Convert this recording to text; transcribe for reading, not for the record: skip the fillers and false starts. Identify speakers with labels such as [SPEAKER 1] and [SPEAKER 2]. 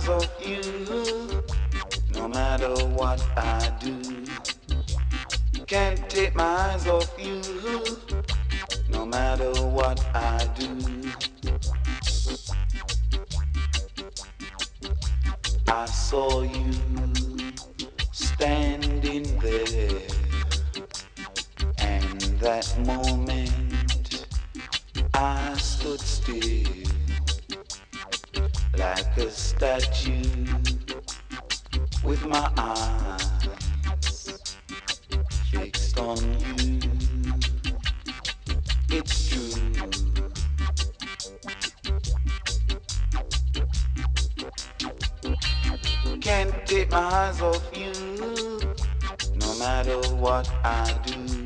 [SPEAKER 1] eyes off you, no matter what I do. Can't take my eyes off you, no matter what I do. I saw you standing there, and that moment I stood still like a statue with my eyes fixed on you. It's true. Can't take my eyes off you, no matter what I do.